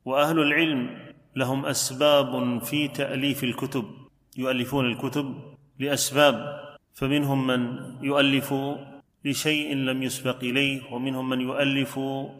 وأهل العلم لهم أسباب في تأليف الكتب، يؤلفون الكتب لأسباب، فمنهم من يؤلف لشيء لم يسبق إليه، ومنهم من يؤلف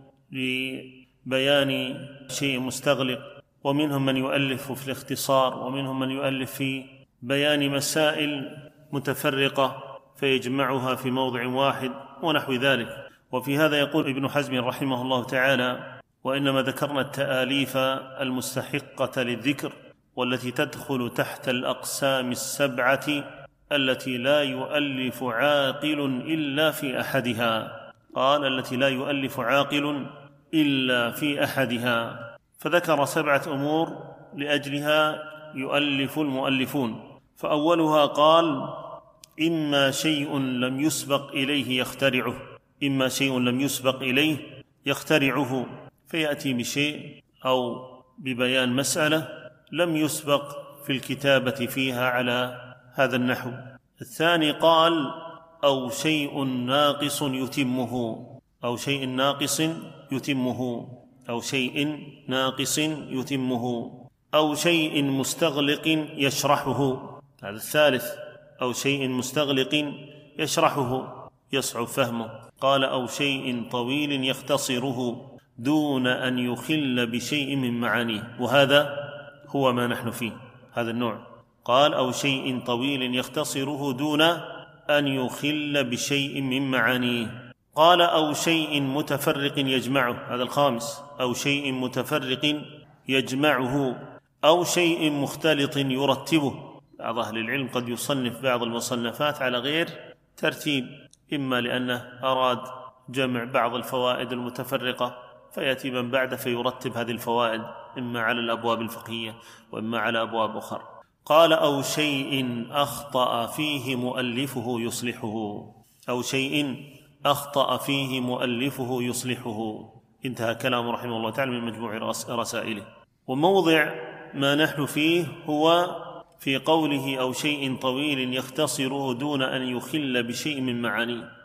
لبيان شيء مستغلق، ومنهم من يؤلف في الاختصار، ومنهم من يؤلف في بيان مسائل متفرقة فيجمعها في موضع واحد ونحو ذلك. وفي هذا يقول ابن حزم رحمه الله تعالى: وإنما ذكرنا التآليف المستحقة للذكر والتي تدخل تحت الأقسام السبعة التي لا يؤلف عاقل إلا في أحدها. قال: التي لا يؤلف عاقل إلا في أحدها، فذكر 7 أمور لأجلها يؤلف المؤلفون. فأولها قال: إما شيء لم يسبق إليه يخترعه، إما شيء لم يسبق إليه يخترعه، فيأتي بشيء أو ببيان مسألة لم يسبق في الكتابة فيها على هذا النحو. الثاني قال: أو شيء ناقص يتمه، أو شيء ناقص يتمه، أو شيء ناقص يتمه، أو شيء مستغلق يشرحه. هذا الثالث: أو شيء مستغلق يشرحه يصعب فهمه. قال: أو شيء طويل يختصره دون أن يخل بشيء من معانيه. وهذا هو ما نحن فيه، هذا النوع. قال: أو شيء طويل يختصره دون أن يخل بشيء من معانيه. قال: أو شيء متفرق يجمعه، هذا الخامس: أو شيء متفرق يجمعه، أو شيء مختلط يرتبه. بعض أهل العلم قد يصنف بعض المصنفات على غير ترتيب، إما لأنه أراد جمع بعض الفوائد المتفرقة فيأتي من بعد فيرتب هذه الفوائد إما على الأبواب الفقهية وإما على أبواب أخرى. قال: أو شيء أخطأ فيه مؤلفه يصلحه، أو شيء أخطأ فيه مؤلفه يصلحه. انتهى كلام رحمه الله تعالى من مجموع رسائله. وموضع ما نحن فيه هو في قوله: أو شيء طويل يختصره دون أن يخل بشيء من معانيه.